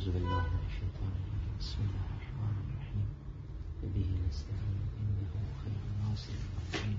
اعوذ بالله من الشیطان الرجیم. بسم الله الرحمن الرحیم. به نستعین انه خیر ناصر الرحیم.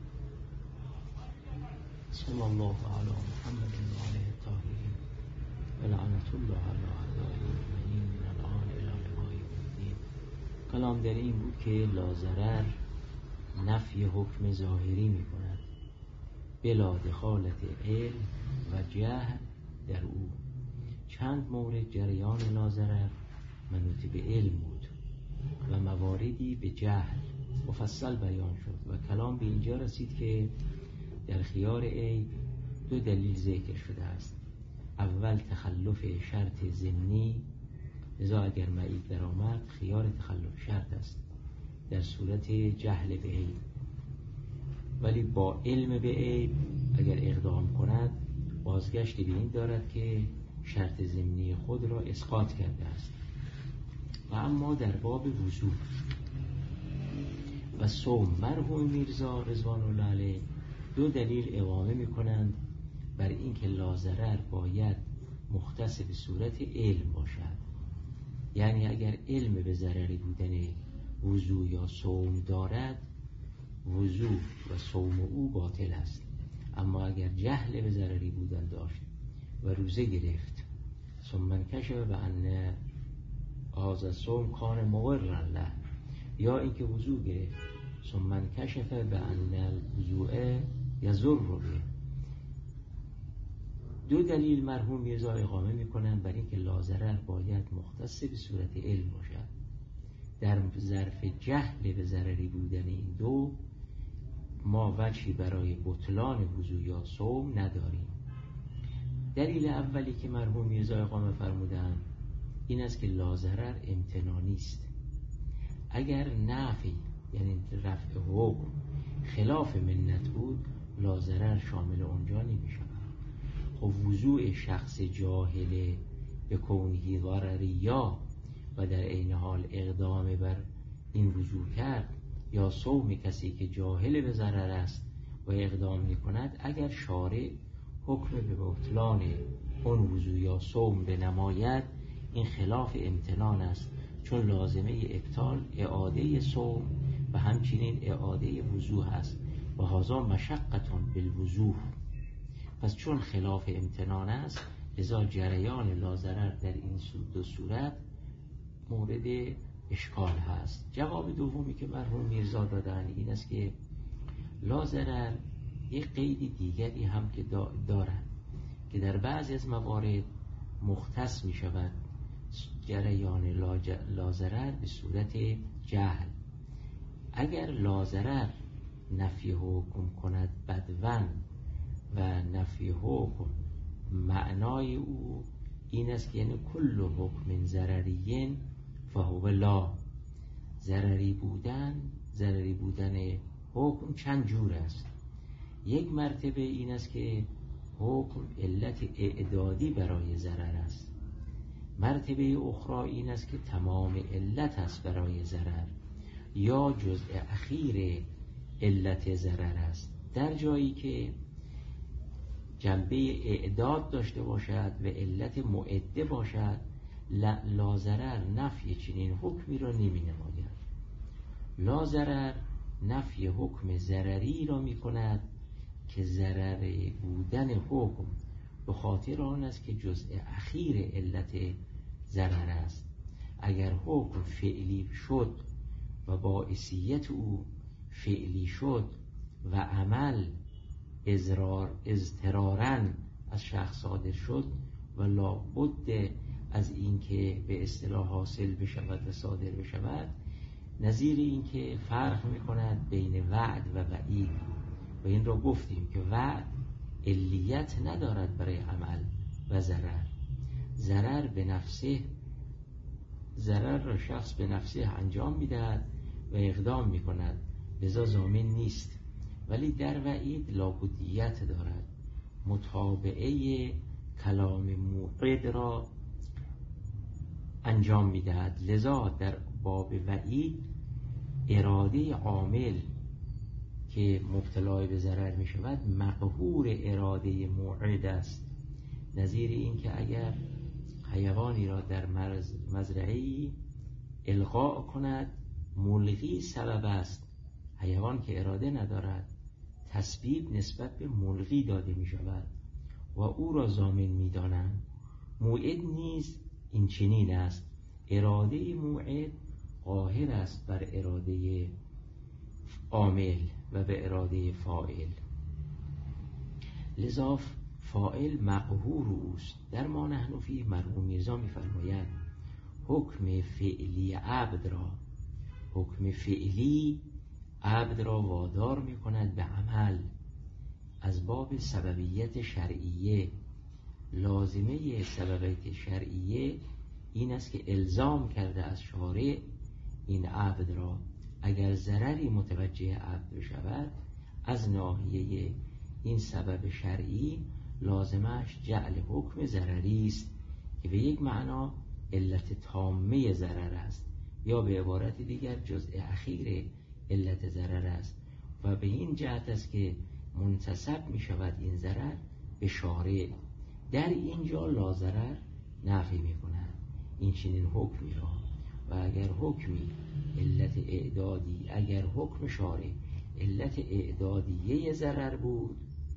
صلی الله علی محمد و آله الطاهرین و لعنت الله علی اعدائه اجمعین من الان الی لقاء یوم الدین. کلام در این بود که لاضرر نفی حکم ظاهری می کند بلا دخالت علم و جهل در او. چند مورد جریان لاضرر منوط به علم بود و مواردی به جهل مفصل بیان شد و کلام به اینجا رسید که در خیار عیب دو دلیل ذکر شده است. اول تخلف شرط ضمنی، لذا اگر معیب در آمد خیار تخلف شرط است در صورت جهل به عیب، ولی با علم به عیب اگر اقدام کند بازگشتی به این دارد که شرط ضمنی خود را اسقاط کرده است. و اما در باب وضو و صوم مرحوم میرزا رضوان الله علیه دو دلیل اقامه می کنند بر اینکه لاضرر باید مختص به صورت علم باشد. یعنی اگر علم به ضرری بودن وضو یا صوم دارد، وضو و صوم او باطل است. اما اگر جهل به ضرری بودن داشت و روزه گرفت ثم انکشف بأن هذا الصوم کان مضرا له، یا اینکه وضو گرفت ثم انکشف بأن الوضوء یضر به، دو دلیل مرحوم میرزا اقامه میکنند بر اینکه لاضرر باید مختص به صورت علم باشد. در ظرف جهل به ضرری بودن این دو ما وجهی برای بطلان وضو یا صوم نداریم. دلیل اولی که مرحوم میرزا اقامه فرمودند این است که لاضرر امتنانی است. اگر نفی یعنی رفع حکم خلاف منت بود لاضرر شامل اونجا نمی شود. خب وضوع شخص جاهل به کونه ضرریا و در عین حال اقدام بر این وضوع کرد، یا صوم کسی که جاهل به ضرر است و اقدام می کند، اگر شارع حکم به بطلان اون وضوع یا صوم بنماید این خلاف امتنان است، چون لازمه ابطال اعاده صوم و همچنین اعاده وضوع است و هذا مشقتون بالوضوع. پس چون خلاف امتنان است لذا جریان لاضرر در این دو صورت مورد اشکال هست. جواب دومی که مرحوم میرزا دادن این است که لاضرر یک قید دیگری هم که دارد که در بعضی از موارد مختص می شود جریان لاضرر به صورت جهل. اگر لاضرر نفی حکم کند بدون و نفی حکم معنای او این است که یعنی کل حکم ضرریین فهو لا، ضرری بودن حکم چند جور است. یک مرتبه این است که حکم علت اعدادی برای ضرر است. مرتبه اخرى این است که تمام علت است برای ضرر، یا جزء اخیر علت ضرر است. در جایی که جنبه اعداد داشته باشد و علت معده باشد لاضرر نفی چنین حکمی را نمی نماید. لاضرر نفی حکم ضرری را می کند که ضرر بودن حکم به خاطر آن است که جزء اخیر علت ضرر است. اگر حکم فعلی شد و باعثیت او فعلی شد و عمل اضطراراً از شخص صادر شد و لابد از این که به اصطلاح حاصل بشود و صادر بشود، نظیر این که فرق می‌کند بین وعد و وعید و این را گفتیم که وعد علیت ندارد برای عمل و ضرر به نفسه، ضرر را شخص به نفسه انجام می‌دهد و اقدام می‌کند لذا ضامن نیست، ولی در وعید لابدیت دارد، متابعه کلام موعد را انجام می‌دهد. لذا در باب وعید اراده عامل که مبتلا به ضرر می‌شود مقهور اراده موعد است. نظیر این که اگر حیوانی را در مزرعه‌ای القاء کند، ملغی سبب است. حیوان که اراده ندارد، تسبیب نسبت به ملغی داده می شود و او را ضامن می دانند. موعد نیز این چنین است. اراده موعد قاهر است بر اراده عامل و به اراده فاعل، لذا فاعل مقهور اوست. در ما نحن فی مرحوم میرزا می‌فرماید حکم فعلی عبد را وادار می‌کند به عمل از باب سببیت شرعیه. لازمه سببیت شرعیه این است که الزام کرده از شارع این عبد را اگر ضرری متوجه عبد بشود، از ناحیه این سبب شرعی لازمش جعل حکم ضرری است که به یک معنا علت تامه ضرر است، یا به عبارت دیگر جزء اخیر علت ضرر است و به این جهت است که منتسب می شود این ضرر به شارع. در اینجا لاضرر نفی می کند این چنین حکمی را، و اگر حکمی علت اعدادی، اگر حکم شارع علت اعدادیه ضرر بود،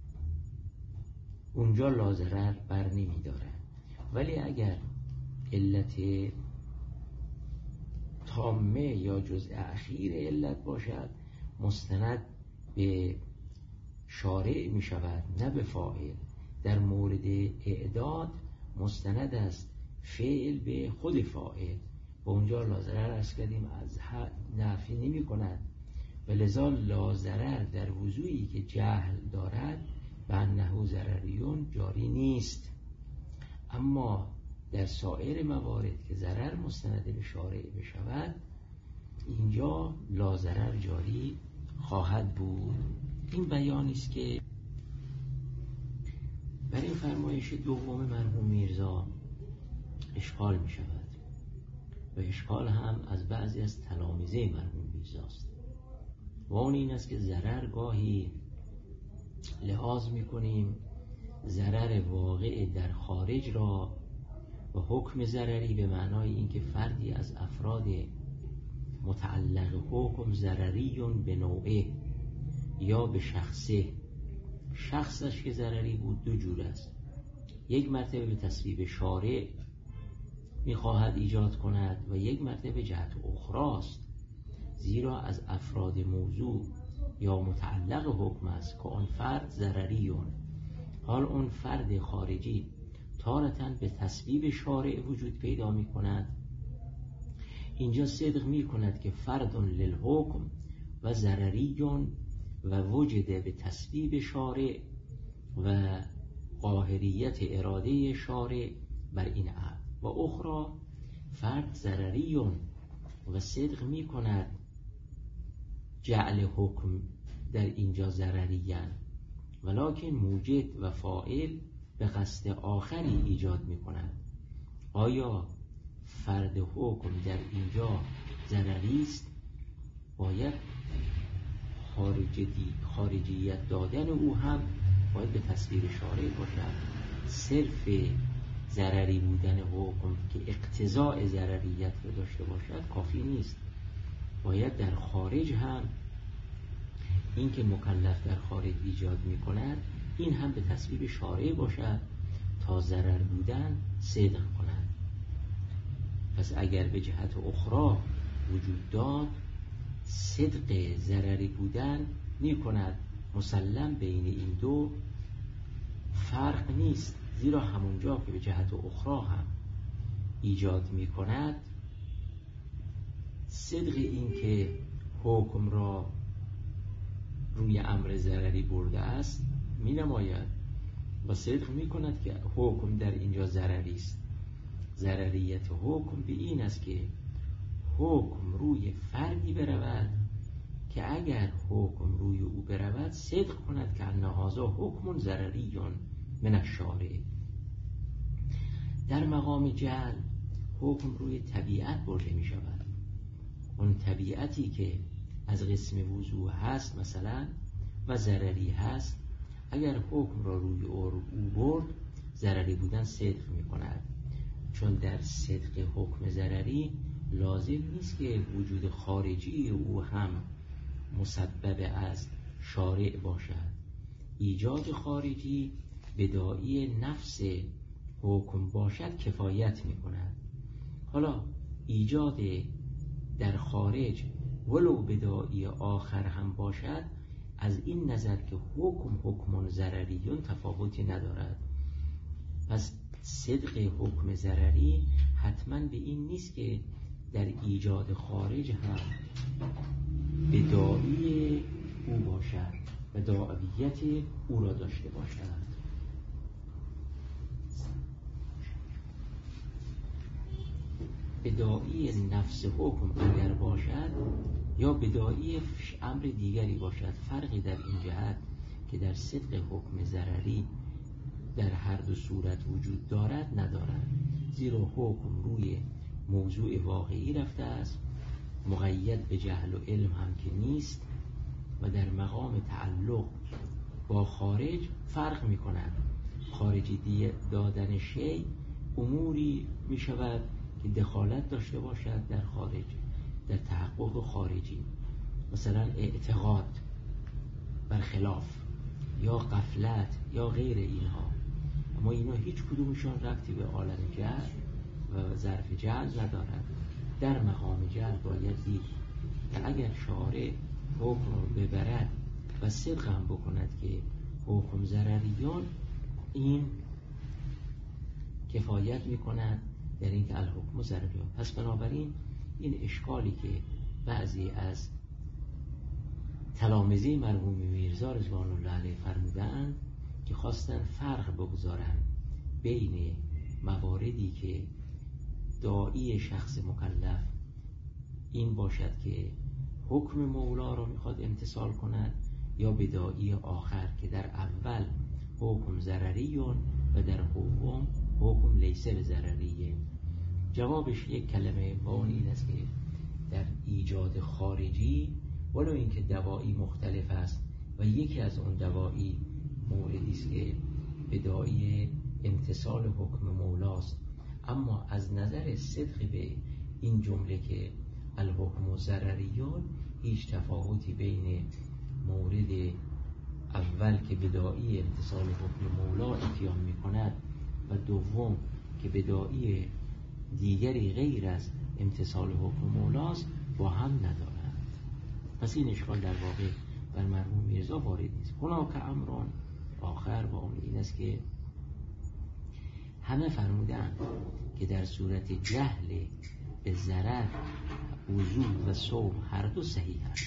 اونجا لاضرر بر نمی دارد. ولی اگر علت تامه یا جزء اخیر علت باشد، مستند به شارع می شود نه به فاعل. در مورد اعداد مستند است فعل به خود فاعل و اونجا لاضرر عرض کردیم از نفی نمی کند و لذا لاضرر در وضوعی که جهل دارد به انه ضرریون جاری نیست. اما در سایر موارد که ضرر مستند به شارع بشود، اینجا لاضرر جاری خواهد بود. این بیانی است که برای فرمایش دوم مرحوم میرزا اشکال می شود و اشکال هم از بعضی از تلامذه مرحوم میرزاست و اون این است که ضرر گاهی لحاظ می کنیم ضرر واقع در خارج را و حکم ضرری به معنای اینکه فردی از افراد متعلق حکم ضرریون به نوعه یا به شخصه، شخصش که ضرری بود دو جور است. یک مرتبه به تصویب شارع میخواهد ایجاد کند و یک مرتبه جهت اخراست، زیرا از افراد موضوع یا متعلق حکم است که آن فرد ضرریون. حال اون فرد خارجی تارتاً به تصویب شارع وجود پیدا می کند. اینجا صدق می کند که فرد للحکم و ضرریون و وجد به تصویب شارع و قاهریت اراده شارع بر این عبد، و اخرى فرد ضرریون و صدق می کند جعل حکم در اینجا ضرریان، ولکن موجد و فاعل به قصد آخری ایجاد می کند. آیا فرد حکم در اینجا ضرری است؟ باید خارجیت دادن او هم باید به تصویر شارع باشد. صرف ضرری بودن حکم که اقتضاء ضرریت رو داشته باشد کافی نیست، باید در خارج هم این که مکلف در خارج ایجاد می کند این هم به تصویب شارع باشد تا ضرر بودن صدق کند. پس اگر به جهت اخرى وجود داد، صدق ضرری بودن می کند مسلم بین این دو فرق نیست، زیرا همونجا که به جهت اخرى هم ایجاد می کند، صدق این که حکم را روی امر ضرری برده است می نماید و صدق می کند که حکم در اینجا ضرری است. ضرریت حکم به این است که حکم روی فردی برود که اگر حکم روی او برود صدق کند که ان هذا حکم ضرریون من الشارع. در مقام جعل حکم روی طبیعت برده می شود. اون طبیعتی که از قسم وضوع هست مثلا و ضرری هست، اگر حکم را روی او برد ضرری بودن صدق می کند. چون در صدق حکم ضرری لازم نیست که وجود خارجی او هم مسبب از شارع باشد. ایجاد خارجی بداعی نفس حکم باشد کفایت می کند. حالا ایجاد در خارج ولو بداعی آخر هم باشد، از این نظر که حکم ضرریون تفاوتی ندارد. پس صدق حکم ضرری حتما به این نیست که در ایجاد خارج هم بداعی او باشد و داعیت او را داشته باشد. بداعی نفس حکم اگر باشد یا بداعی امر دیگری باشد، فرقی در این جهت که در صدق حکم ضرری در هر دو صورت وجود دارد ندارد، زیرا حکم روی موضوع واقعی رفته است، مقید به جهل و علم هم که نیست و در مقام تعلق با خارج فرق می کند. خارجی دادن شیء اموری می شود که دخالت داشته باشد در خارج، در تحقق خارجی، مثلا اعتقاد برخلاف یا غفلت یا غیر اینها. اما اینا هیچ کدومشان ربطی به عالم جهل و ظرف جهل ندارد. در مقام جهل باید دید که اگر شارع حکم رو ببرد و صدق هم بکند که حکم ضرریان، این کفایت میکند در این که الحکم ضرریان. پس بنابراین این اشکالی که بعضی از تلامذه مرحوم میرزا رضوان الله علیه فرمودند که خواستن فرق بگذارن بین مواردی که داعی شخص مکلف این باشد که حکم مولا رو میخواد امتثال کند، یا بداعی آخر که در اول حکم ضرریون و در دوم حکم لیسه ضرریه. جوابش یک کلمه با اون این است که در ایجاد خارجی ولو اینکه دواعی مختلف است و یکی از اون دواعی موردی است که بداعی امتثال حکم مولاست، اما از نظر صدق به این جمله که الحکم ضرریون هیچ تفاوتی بین مورد اول که بداعی امتثال حکم مولا اتیان می کند و دوم که بداعی دیگری غیر از امتثال حکم مولاست با هم ندارند. پس این اشکال در واقع بر مرحوم میرزا وارد نیست. هناک امران آخر با اون این است که همه فرمودند که در صورت جهل به ضرر وضو و صوم هر دو صحیح است.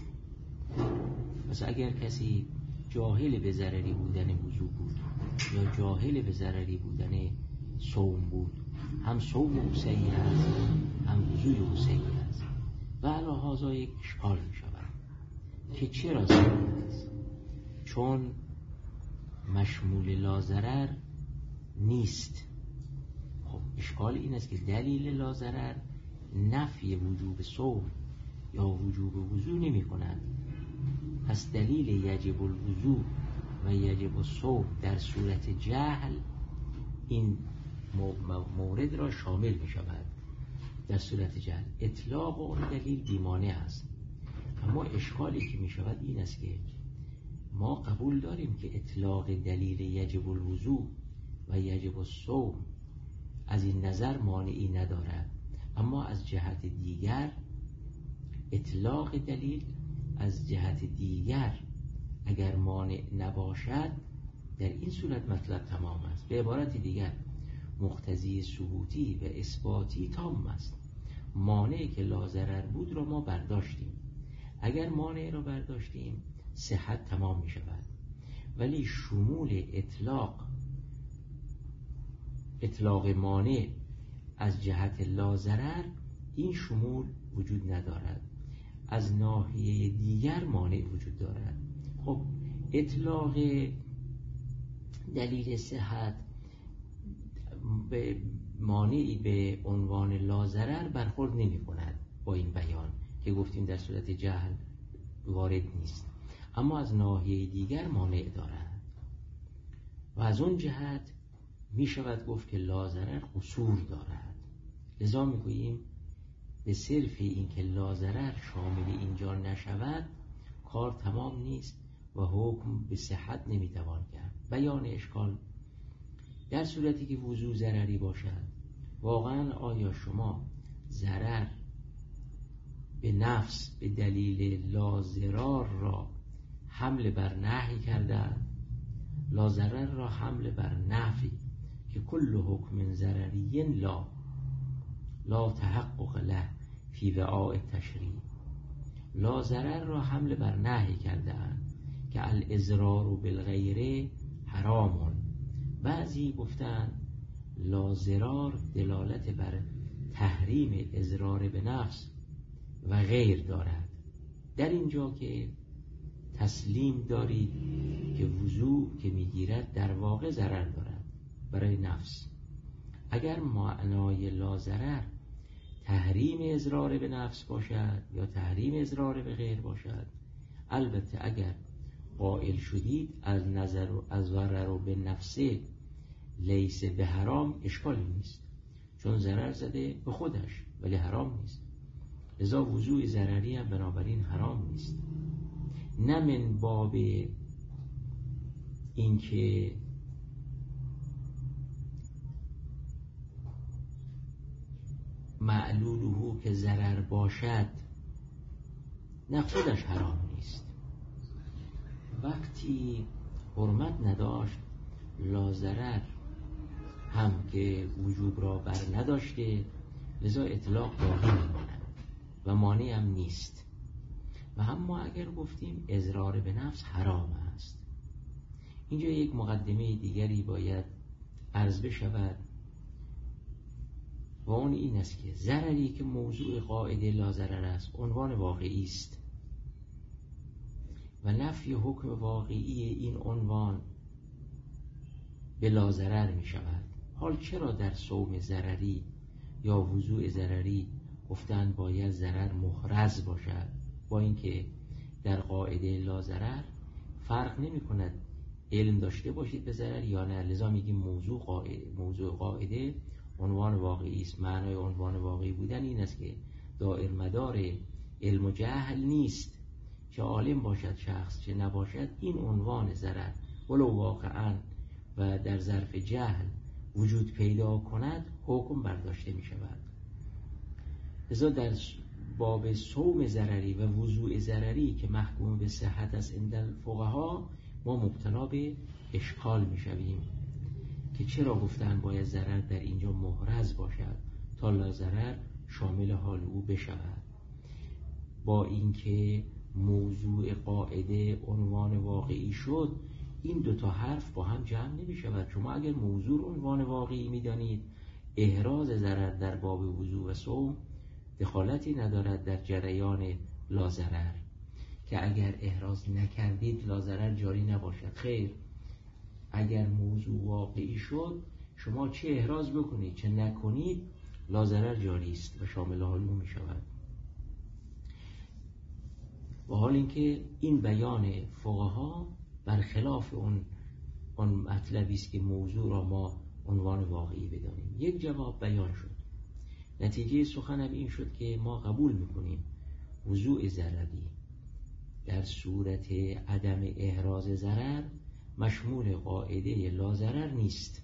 پس اگر کسی جاهل به ضرری بودن وضو بود یا جاهل به ضرری بودن صوم بود، هم صوم او صحیح است هم وضوی او صحیح است. و علی هذا یک اشکال می شود که چرا صحیح است؟ چون مشمول لاضرر نیست. خب اشکال این است که دلیل لاضرر نفی وجوب صوم یا وجوب وضو نمی کند. پس دلیل یجب الوضو و یجب الصوم در صورت جهل این مورد را شامل می شود. در صورت جهل اطلاق اون دلیل بیمانع است. اما اشکالی که می شود این است که ما قبول داریم که اطلاق دلیل یجب الوضو و یجب الصوم از این نظر مانعی ندارد، اما از جهت دیگر اطلاق دلیل از جهت دیگر اگر مانع نباشد در این صورت مطلب تمام است. به عبارت دیگر مقتضی ثبوتی و اثباتی تام است. مانعی که لاضرر بود را ما برداشتیم، اگر مانع را برداشتیم صحت تمام می شود. ولی شمول اطلاق مانع از جهت لاضرر این شمول وجود ندارد، از ناحیه دیگر مانع وجود دارد. خب اطلاق دلیل صحت به مانعی به عنوان لاضرر برخورد نمی کند با این بیان که گفتیم در صورت جهل وارد نیست، اما از ناحیه دیگر مانع دارد. و از اون جهت می شود گفت که لاضرر قصور دارد. لذا می گوییم به صرف این که لاضرر شامل اینجا نشود کار تمام نیست و حکم به صحت نمی توان کرد. بیان اشکال: در صورتی که وضوع ضرری باشد، واقعا آیا شما ضرر به نفس به دلیل لاضرار را حمل بر نهی کردند، لاضرر را حمل بر نفی که کل حکم ضرری لا تحقق له فی وعاء تشریع، لاضرر را حمل بر نهی کردند که الاضرار بالغیر حرام. بعضی گفتند لاضرار دلالت بر تحریم اضرار به نفس و غیر دارد. در اینجا که تسلیم دارید که وضوع که میگیرد در واقع ضرر دارد برای نفس. اگر معنای لاضرر تحریم اضرار به نفس باشد یا تحریم اضرار به غیر باشد، البته اگر قائل شدید از نظر و از ضرر به نفسه لیس به حرام، اشکالی نیست، چون ضرر زده به خودش ولی حرام نیست. لذا وضوع ضرری هم بنابراین حرام نیست. نه من باب اینکه معلوله که ضرر باشد، نه خودش حرام نیست. وقتی حرمت نداشت، لاضرر هم که وجوب را بر نداشته، لذا اطلاق باقی میماند و مانع هم نیست. و اما اگر گفتیم اضرار به نفس حرام است، اینجا یک مقدمه دیگری باید عرض بشود و اون این است که ضرری که موضوع قاعده لاضرر است عنوان واقعی است و نفی حکم واقعی این عنوان به لاضرر می شود. حال چرا در صوم ضرری یا وضوع ضرری گفتند باید ضرر محرز باشد، با اینکه در قاعده لاضرر فرق نمی کند علم داشته باشید به ضرر یا نه. لذا میگیم موضوع قاعده عنوان واقعی است. معنای عنوان واقعی بودن این است که دائر مدار علم و جهل نیست، چه عالم باشد شخص چه نباشد، این عنوان ضرر ولو واقعا و در ظرف جهل وجود پیدا کند حکم برداشته می شود. لذا در باب صوم ضرری و وضوع ضرری که محکوم به صحت است عند الفقها، ما مبتلا به اشکال می شویم که چرا گفتن باید ضرر در اینجا محرز باشد تا لاضرر شامل حال او بشود، با اینکه موضوع قاعده عنوان واقعی شد. این دوتا حرف با هم جمع نمی شود. شما اگر موضوع عنوان واقعی می دانید، احراز ضرر در باب وضوع و صوم دخالتی ندارد در جریان لاضرر، که اگر احراز نکردید لاضرر جاری نباشد. خیر، اگر موضوع واقعی شد، شما چه احراز بکنید چه نکنید لاضرر جاری است و شامل حال او می شود. و حال اینکه این بیان فقها برخلاف اون مطلبی است که موضوع را ما عنوان واقعی بدانیم. یک جواب بیان شد. نتیجه سخنم این شد که ما قبول میکنیم وضوع ضرری در صورت عدم احراز ضرر مشمول قاعده لاضرر نیست،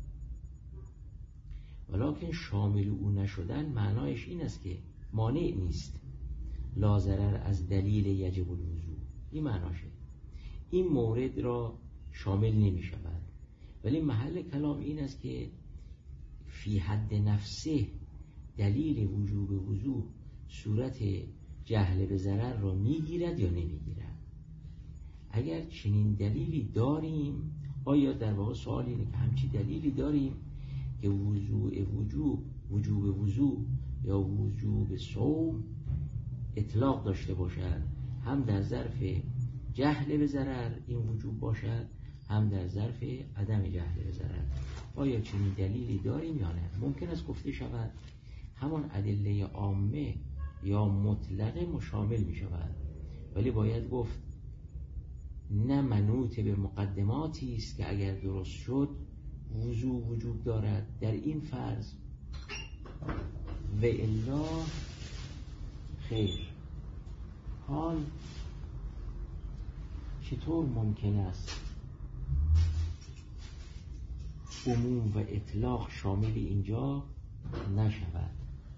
ولکن شامل او نشدن معنایش این است که مانع نیست لاضرر از دلیل یجب الوضوء. این معناشه. این مورد را شامل نمی شود، ولی محل کلام این است که فی حد نفسه دلیل وجوب وضوء صورت جهل به ضرر را میگیرد یا نمیگیرد. اگر چنین دلیلی داریم، آیا در واقع سوال اینه که همچی دلیلی داریم که وجوب وضوء یا وجوب صوم اطلاق داشته باشد، هم در ظرف جهل به ضرر این وجوب باشد، هم در ظرف عدم جهل به ضرر. آیا چنین دلیلی داریم یا نه؟ ممکن است گفته شود همان ادله عامه یا مطلق مشامل می شود، ولی باید گفت نه منوط به مقدماتی است که اگر درست شد وضو وجود دارد در این فرض و الا خیر. حال چطور ممکن است عموم و اطلاق شامل اینجا نشود؟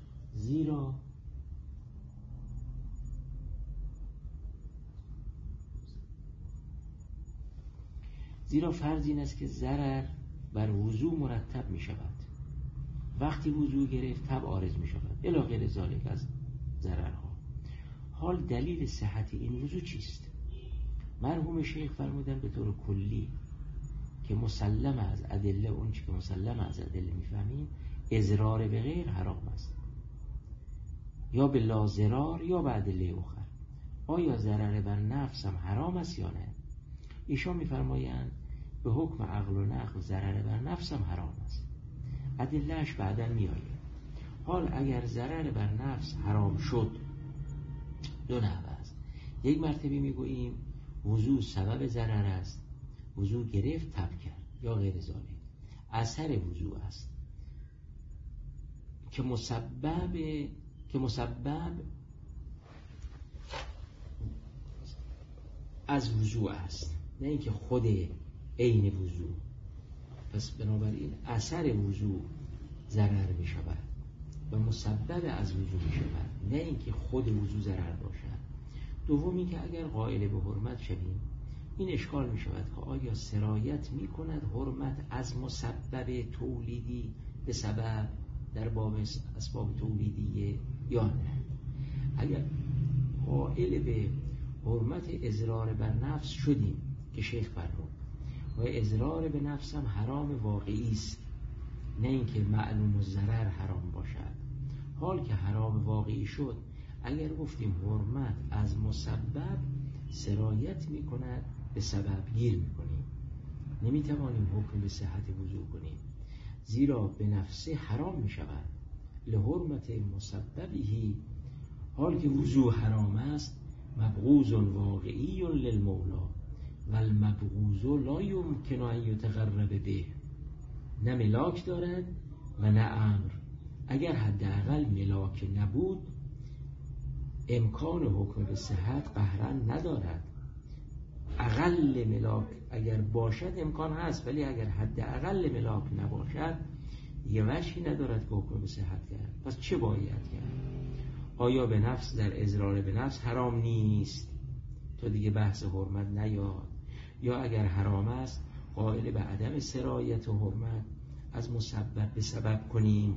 زیرا فرض این است که ضرر بر وضو مرتب می شود. وقتی وضو گرفت تب عارض می شود الی غیر ذالک از ضررها. حال دلیل صحت این وضو چیست؟ مرحوم شیخ فرمودن به طور کلی که مسلم از ادله، اون چی که مسلم از ادله میفهمیم، اضرار به غیر حرام است، یا به لا ضرار یا به ادله اخر. آیا ضرر بر نفس هم حرام است یا نه؟ ایشان میفرمایند به حکم عقل و نقل ضرر بر نفس هم حرام است، ادلهش بعدا میآید. حال اگر ضرر بر نفس حرام شد دو نحوه است. یک مرتبه میگوییم وضو سبب ضرر است، وضو گرفت تب کرد یا غیر ذالک، اثر وضو است که مسبب از وضو است، نه اینکه خود عین وضو. پس بنابراین اثر وضو ضرر می شود و مسبب از وضو می شود، نه اینکه خود وضو ضرر باشد. دومی که اگر قائل به حرمت شویم، این اشکال می شود که آیا سرایت می کند حرمت از مسبب تولیدی به سبب در باب اسباب تولیدیه یا نه؟ اگر قائل به حرمت اضرار بر نفس شدیم که شیخ فرمود و اضرار به نفس هم حرام واقعی است، نه اینکه معلوم الضرر حرام باشد. حال که حرام واقعی شد، اگر گفتیم حرمت از مسبب سرایت می کند به سبب گیر می کنیم، نمی توانیم حکم به صحت وضو کنیم، زیرا به نفسه حرام می شود لحرمت مسببی. حال که وضو حرام است مبغوض واقعی للمولا و المبغوض لا یمکن ان یتقرب به، نه ملاک دارد و نه امر. اگر حداقل ملاک نبود امکان حکم به صحت قهرا ندارد. اقل ملاک اگر باشد امکان هست، ولی اگر حداقل ملاک نباشد یه وجهی ندارد که حکم به صحت کرد. پس چه باید کرد؟ آیا به نفس در اضرار به نفس حرام نیست تا دیگه بحث حرمت نیاد؟ یا اگر حرام است قائل به عدم سرایت و حرمت از مسبب به سبب کنیم؟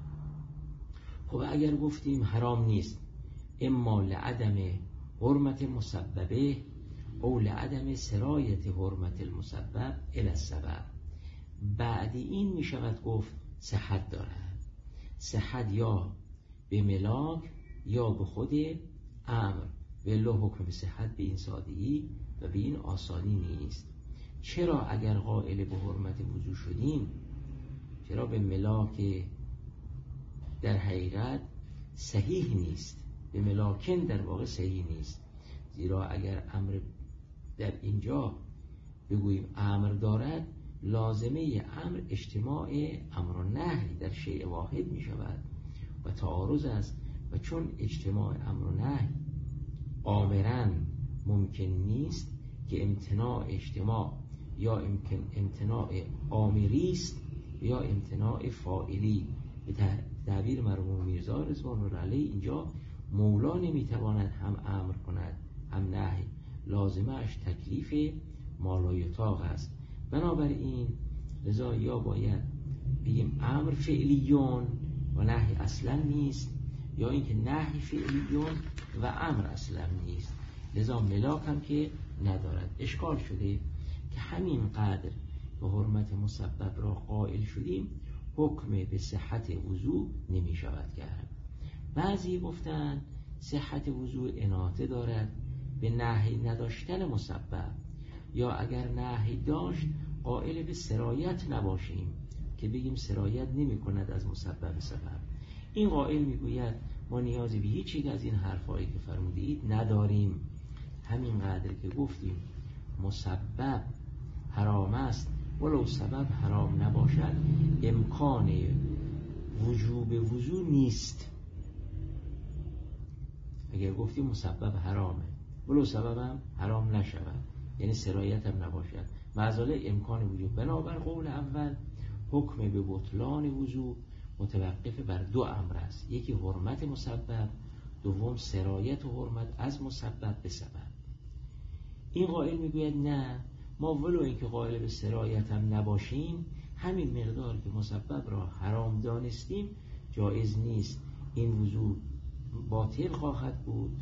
خب اگر گفتیم حرام نیست، اما لعدم حرمت مسببه او لعدم سرایت حرمت المسبب الی السبب، بعد این می شود گفت صحت دارد. صحت یا به ملاک یا به خود امر، ولی حکم به صحت به این سادگی و به این آسانی نیست. چرا اگر قائل به حرمت وضو شدیم، چرا به ملاک در حقیقت صحیح نیست، به ملاکن در واقع صحیح نیست؟ زیرا اگر امر در اینجا بگوییم امر دارد، لازمه امر اجتماع امر و نهی در شیء واحد می شود و تعارض است. و چون اجتماع امر و نهی آمرن ممکن نیست که امتناع اجتماع یا امتناع آمری است یا امتناع فاعلی. به تعبیر مرحوم میرزا رضوان الله علیه اینجا مولا نمیتواند هم امر کند هم نهی، لازمش تکلیف مالایطاق است. بنابراین لذا یا باید بگیم امر فعلیون و نهی اصلا نیست، یا اینکه نهی فعلیون و امر اصلا نیست. لذا ملاک هم که ندارد. اشکال شده که همین قدر به حرمت مسبب را قائل شدیم، حکم به صحت وضو نمی شود کرد. بعضی گفتن صحت وضو اناطه دارد به نهی نداشتن مسبب، یا اگر نهی داشت قائل به سرایت نباشیم که بگیم سرایت نمی کند از مسبب سبب. این قائل می گوید ما نیازی به هیچ یک از این حرفایی که فرمودید نداریم، همین قدر که گفتیم مسبب حرام است ولو سبب حرام نباشد امکان وجوب وضو نیست. اگر گفتیم مسبب حرامه ولو سببم حرام نشود، یعنی سرایت هم نباشد، معذاله امکان وجوب. بنابر قول اول حکم به بطلان وضو متوقف بر دو امر است، یکی حرمت مسبب، دوم سرایت و حرمت از مسبب به سبب. این قائل میگوید نه، ما ولو اینکه قائل به سرایت هم نباشیم، همین مقدار که مسبب را حرام دانستیم جایز نیست، این وضو باطل خواهد بود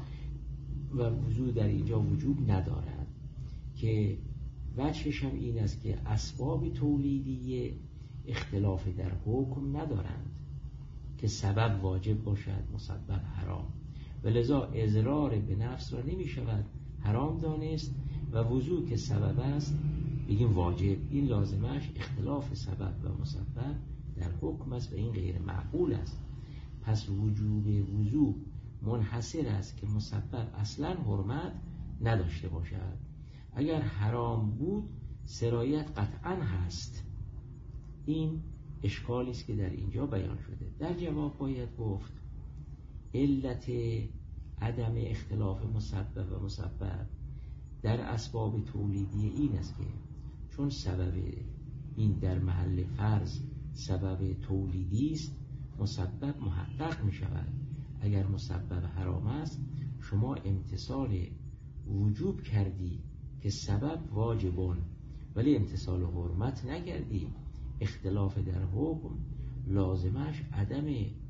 و وضو در اینجا وجوب ندارد. که وجهش هم این است که اسباب تولیدی اختلاف در حکم ندارند که سبب واجب باشد مسبب حرام، و لذا اضرار به نفس را نمی شود حرام دانست و وضو که سبب است بگیم واجب. این لازمش اختلاف سبب و مسبب در حکم است و این غیر معقول است. پس وجوب وضو منحصر است که مسبب اصلا حرمت نداشته باشد. اگر حرام بود سرایت قطعا هست. این اشکالی است که در اینجا بیان شده. در جواب باید گفت علت عدم اختلاف مسبب و مسبب در اسباب تولیدی این است که چون سبب این در محل فرض سبب تولیدی است، مسبب محقق می شود. اگر مسبب حرام است شما امتثال وجوب کردی که سبب واجبون، ولی امتثال حرمت نکردی. اختلاف در حکم لازمش عدم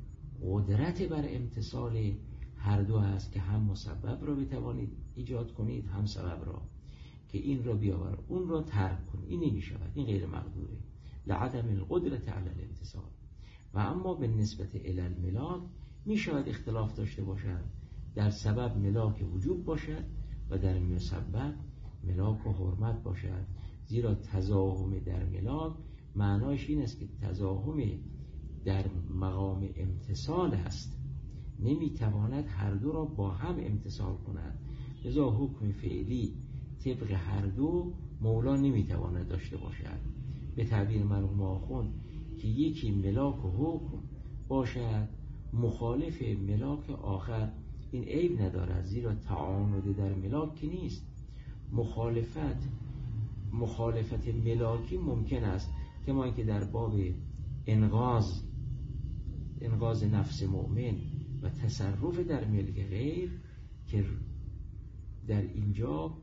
قدرت بر امتثال هر دو است که هم مسبب را بتوانید ایجاد کنید هم سبب را، که این را بیاور اون را ترک کن. این نمی شود، این غیر مقدوره، لعدم القدرت علی الامتثال. و اما به نسبت الی الملاک می شود اختلاف داشته باشد، در سبب ملاک وجوب باشد و در مسبب ملاک و حرمت باشد. زیرا تزاحم در ملاک معناش این است که تزاحم در مقام امتثال است، نمیتواند هر دو را با هم امتثال کند. لذا حکم فعلی طبق هر دو مولا نمیتواند داشته باشد. به تعبیر مرحوم آخوند که یکی ملاک و حکم باشد مخالف ملاک آخر، این عیب ندارد، زیرا تعاند در ملاک که نیست. مخالفت ملاکی ممکن است، کما اینکه در باب انقاذ نفس مؤمن و تصرف در ملک غیر که در اینجا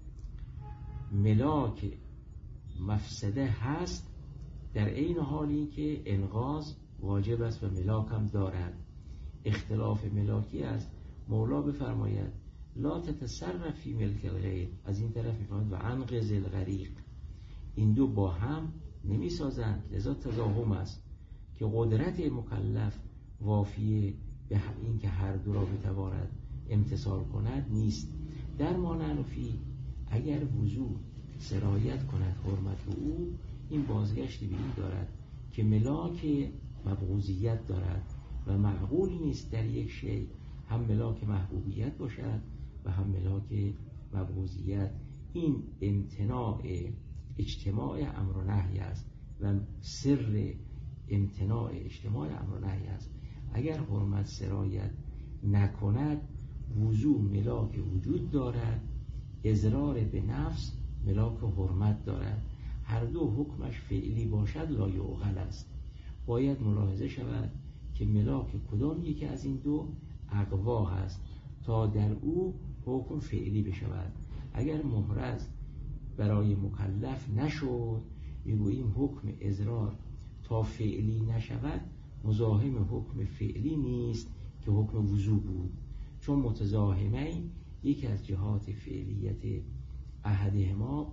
ملاک مفسده هست، در عین حالی که انقاذ واجب است و ملاک هم دارد. اختلاف ملاکی است. مولا بفرماید لا تتصرف فی ملک الغیر، از این طرف میفرماید و انقذ الغریق. این دو با هم نمی سازند، لذا تزاحم است که قدرت مکلف وافیه به این که هر دو را بتواند امتثال کند نیست. در مانع فی اگر وضو سرایت کند حرمت او، این بازگشتی به این دارد که ملاک مبغوضیت دارد و معقول نیست در یک شیء هم ملاک محبوبیت باشد و هم ملاک مبغوضیت. این امتناع اجتماع امر و نهی است و سر امتناع اجتماع امر و نهی است. اگر حرمت سرایت نکند وضو ملاک وجود دارد، اضرار به نفس ملاک حرمت دارد. هر دو حکمش فعلی باشد لا یعقل است. باید ملاحظه شود که ملاک کدام یکی از این دو اقوا است تا در او حکم فعلی بشود. اگر محرز برای مکلف نشد میگوییم حکم اضرار تا فعلی نشود مزاحم حکم فعلی نیست که حکم وضو بود، چون متزاحمین یکی از جهات فعلیت احدهما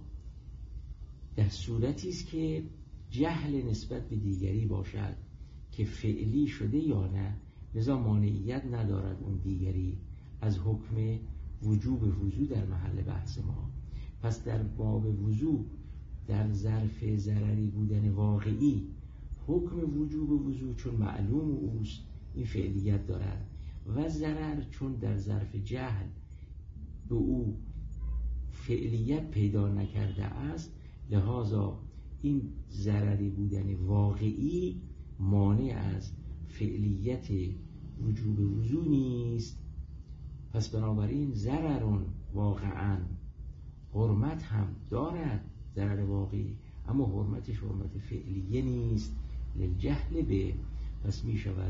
در صورتی است که جهل نسبت به دیگری باشد که فعلی شده یا نه، لذا مانعیت ندارد اون دیگری از حکم وجوب وضو در محل بحث ما. پس در باب وضو در ظرف ضرری بودن واقعی حکم وجوب وضو چون معلوم اوست این فعلیت دارد و ضرر چون در ظرف جهل به او فعلیت پیدا نکرده است، لذا این ضرری بودن واقعی مانع از فعلیت وجوب وضو نیست. پس بنابراین ضررون واقعا حرمت هم دارد، ضرر واقعی، اما حرمتش حرمت فعلیه نیست، للجهل به. پس می شود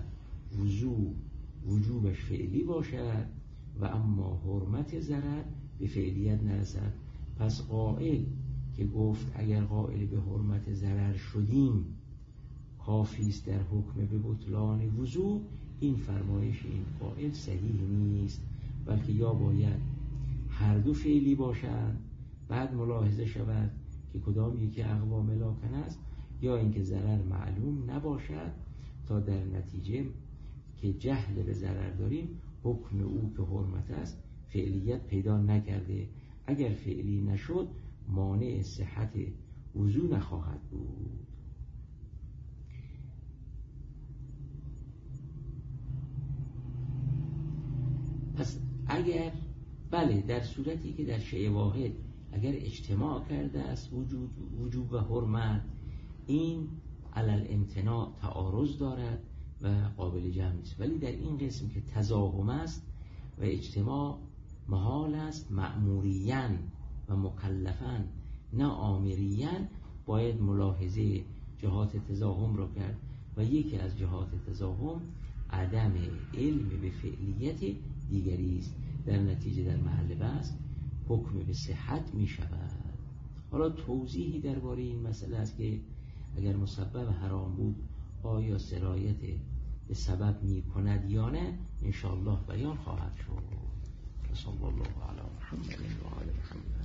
وجوبش فعلی باشد و اما حرمت ضرر به فعلیت نرسد. پس قائل که گفت اگر قائل به حرمت ضرر شدیم کافی است در حکم به بطلان وضو، این فرمایش این قائل صحیح نیست، بلکه یا باید هر دو فعلی باشند، بعد ملاحظه شود که کدام یکی اقوا ملاکن است، یا اینکه ضرر معلوم نباشد تا در نتیجه که جهل به ضرر داریم حکم او که حرمت است فعلیت پیدا نکرده. اگر فعلی نشد مانع صحت وضو نخواهد بود. پس اگر بله، در صورتی که در شیء واحد اگر اجتماع کرده است وجوب و حرمت، این علل امتناع تعارض دارد و قابل جمع نیست. ولی در این قسم که تزاحم است و اجتماع محال است مأموریاً و مکلفاً نه آمریاً، باید ملاحظه جهات تزاحم را کرد و یکی از جهات تزاحم عدم علم به فعلیت دیگری است. در نتیجه در محل بحث حکم به صحت می شود. حالا توضیحی درباره این مسئله است که اگر مسبب حرام بود آیا سرایت به سبب می کند یا نه، انشاءالله بیان خواهد شد. صلی الله علی محمد و آل محمد.